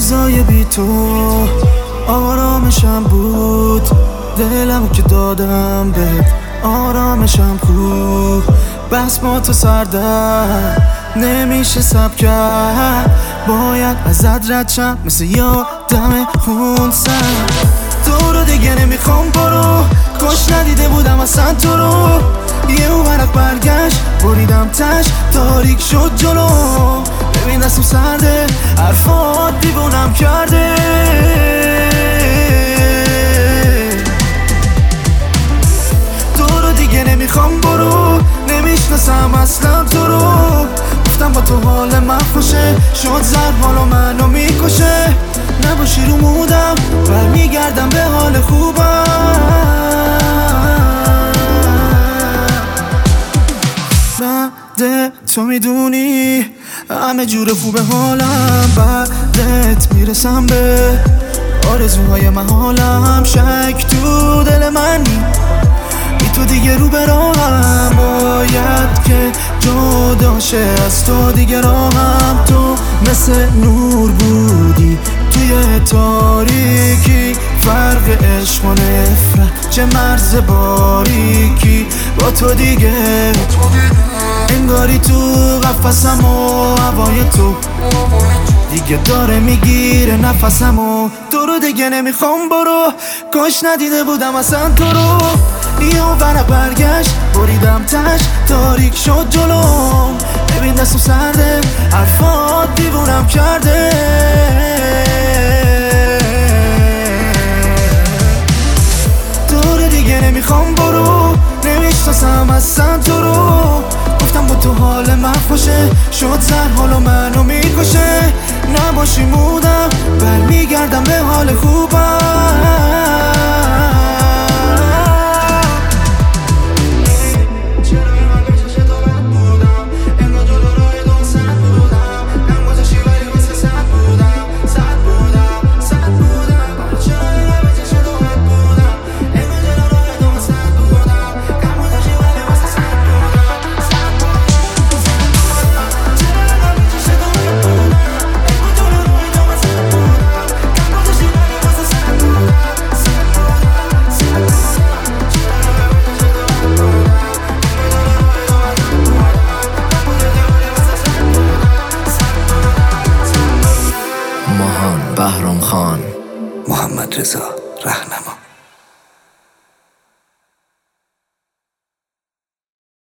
لحظای بی تو آرامشم بود، دلمو که دادم بهت آرامشم کو. بس با تو سردم نمیشه سب کرد، باید ازت رد شم مثل یادم خونسم. تو رو دیگه نمیخوام برو، کاش ندیده بودم اصلا تو رو. یه ورق برگشت بریدم تش، تاریک شد جلو. ببین دستم سرده، حرفات دیوونم کرده. تو رو دیگه نمیخوام برو، نمیشناسم اصلا تو رو. گفتم با تو حال من خوشه، شد زر حالو منو میکشه. نباشی رو مودم برمیگردم به حال خوبم. بعد تو میدونی همه جور خوبه حالم، بعدت میرسم به آرزوهای محالم. شک تو دل منی، بی تو دیگه رو به راهم، باید که جدا شه از تو دیگه راهم. تو مثل نور بودی توی تاریکی، فرق عشق و نفرت چه مرز باریکی. با تو دیگه انگاری تو قفسم و هوای تو دیگه داره میگیره نفسمو. تو رو دیگه نمیخوام برو، کاش ندیده بودم اصلا تو رو. یه ورق برگشت بریدم تش، تاریک شد جلو. ببین دستم سرده، حرفات دیوونم کرده. تو رو دیگه نمیخوام برو، نمیشناسم اصلا تو رو. گفتم با تو حال من خوشه، شد زر حالو منو میکشه. نباشی مودم برمیگردم به حال خوبم. بهرام خان، محمد رضا رهنما.